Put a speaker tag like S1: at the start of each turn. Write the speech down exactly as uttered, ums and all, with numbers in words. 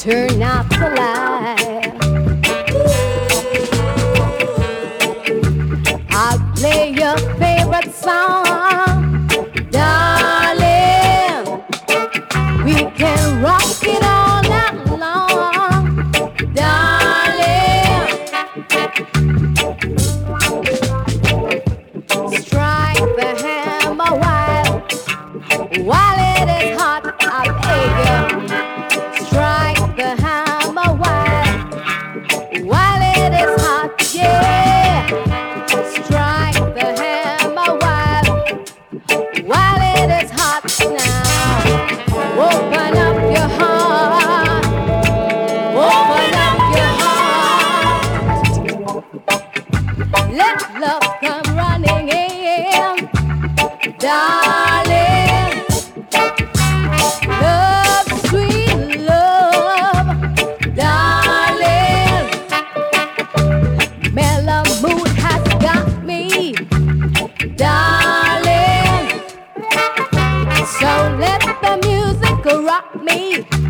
S1: turn out the light. I'll play your favorite song, darling. We can rock it all night long, darling. Strike the hammer while, while it is hot, I beg you. Strike the hammer while, while it is hot, yeah. Strike the hammer while, while it is hot now. Open up your heart, open up your heart. Let love come running in, darling. Love, sweet love, darling. Mellow mood has got me, darling. So let the music rock me.